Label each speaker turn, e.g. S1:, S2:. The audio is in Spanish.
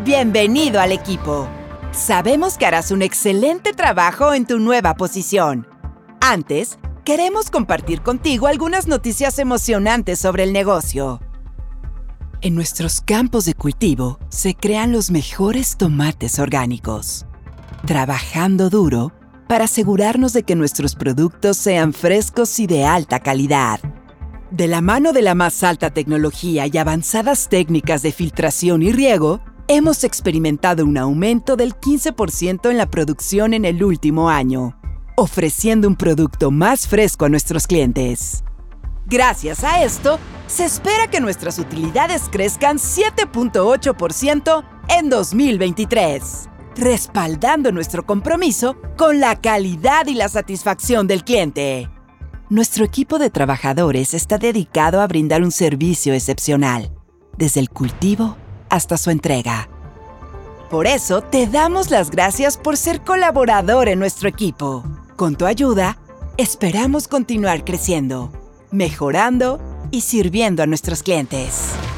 S1: Bienvenido al equipo. Sabemos que harás un excelente trabajo en tu nueva posición. Antes, queremos compartir contigo algunas noticias emocionantes sobre el negocio. En nuestros campos de cultivo se crean los mejores tomates orgánicos, trabajando duro para asegurarnos de que nuestros productos sean frescos y de alta calidad. De la mano de la más alta tecnología y avanzadas técnicas de filtración y riego, hemos experimentado un aumento del 15% en la producción en el último año, ofreciendo un producto más fresco a nuestros clientes. Gracias a esto, se espera que nuestras utilidades crezcan 7.8% en 2023, respaldando nuestro compromiso con la calidad y la satisfacción del cliente. Nuestro equipo de trabajadores está dedicado a brindar un servicio excepcional, desde el cultivo hasta su entrega. Por eso, te damos las gracias por ser colaborador en nuestro equipo. Con tu ayuda, esperamos continuar creciendo, mejorando y sirviendo a nuestros clientes.